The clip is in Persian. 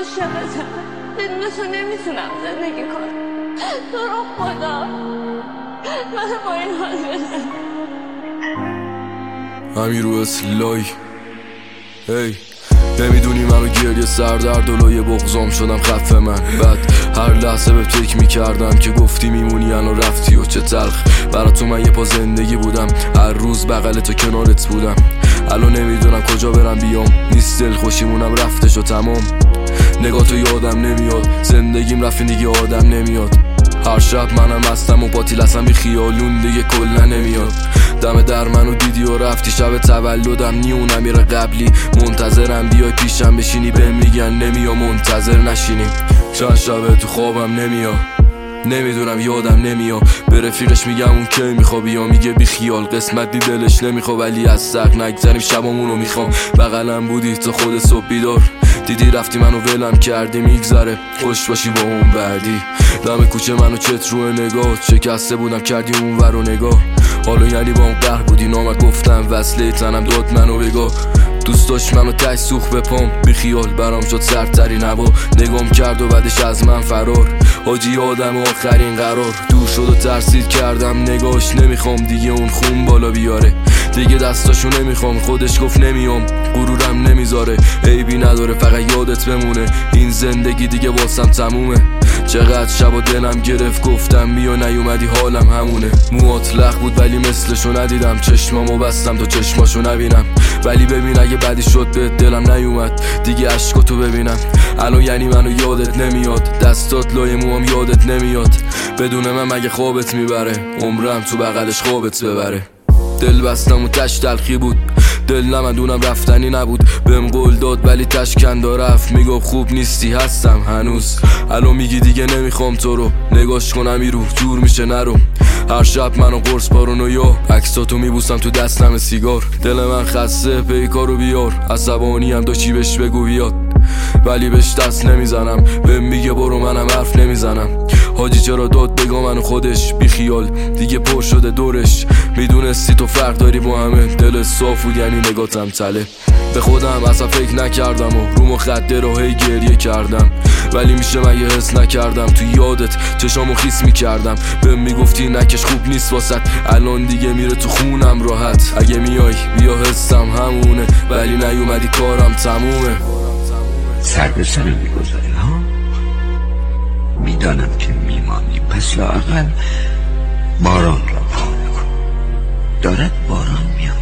عاشقتم، بدون تو نمیتونم زندگی کنم. تو رو خدا من با این حال بزن. امیر اسلای هی نمیدونی منو گریه سردرد و لایه بغضام شدم خفه من. بعد هر لحظه به فکر میکردم که گفتی میمونی الان رفتی و چه تلخ. برا تو من یه پا زندگی بودم، هر روز بغل تو کنارت بودم. الان نمیدونم کجا برم بیام، نیست دل خوشیمونم رفتش و تمام. نگاه تو یادم نمیاد، زندگیم رفت دیگه آدم نمیاد. هر شب منم هستم و باطیل هستم بی خیالون دیگه کلا نمیاد. دم در منو دیدی و رفتی، شب تولدم نیون امیر قبلی. منتظرم بیای پیشم بشینی، بهم میگن نمیا منتظر نشینی. چند شبه تو خوابم نمیاد، نمیدونم یادم نمیاد. به رفیقش میگم اون کی میخواد بیا، میگه بی خیال قسمت دی دلش نمیخواد. ولی از سق نگذریم شبامونو میخوام. بغلم بودی تا خود صبح بیدار، دیدی رفتی منو ولم کردی. میگذره خوش باشی با اون بعدی. دم کوچه منو چت روی نگاه، شکسته بودم کردی اون ور و نگاه. حالا یعنی با اون قهر بودی نامت گفتم وصله تنم داد منو بگاه. دوست داشت منو تش سوخ به پام، بی خیال برام شد سرترین هوا. نگام کرد و بعدش از من فرار، حاجی آدم آخرین قرار. دور شد و ترسید کردم نگاش، نمیخوام دیگه اون خون بالا بیاره. دیگه دستاشو نمیخوام، خودش گفت نمیام، غرورم نمیذاره. عیبی نداره فقط یادت بمونه، این زندگی دیگه واسم تمومه. چقدر شب و دلم گرفت گفتم بیا، نیومدی حالم همونه. موهات لخ بود ولی مثلشو ندیدم، چشمامو بستم تا چشماشو نبینم. ولی ببین اگه بعدی شد به دلم نیومد دیگه عشقاتو ببینم. الان یعنی منو یادت نمیاد، دستات لای موام یادت نمیاد. بدون من مگه خوابت میبره، عمرم تو بغلش خوابت ببره. دل بستم و تش تلخی بود، دل نمدونم رفتنی نبود. بهم قول داد ولی تشکند و رفت، میگفت خوب نیستی هستم هنوز. الان میگی دیگه نمیخوام تو رو، نگاش کنم ایرو جور میشه نرو. هر شب منو قرص پارانویا، عکساتو میبوسم تو دستم سیگار. دل من خسته پیکارو بیار، عصبانی هم داشتی بهش بگو بیاد. ولی بهش دست نمیزنم، بهم میگه برو منم حرف نمیزنم. حاجی چرا داد بگا منو خودش، بی خیال دیگه پر شده دورش. میدونستی تو فرق داری با همه، دل صاف بود یعنی نگاتم تله. به خودم اصلا فکر نکردم و رومو خط راهی گریه کردم. ولی میشه مگه حس نکردم تو یادت چشامو خیس میکردم. بهم میگفتی نکش خوب نیست واسط، الان دیگه میره تو خونم راحت. اگه میای بیا حسم همونه، ولی نیومدی کارم تمومه. سر به سر میگذاری ها، میدانم که میمانی، پس لااقل باران را پاره کن. دارد باران میاد.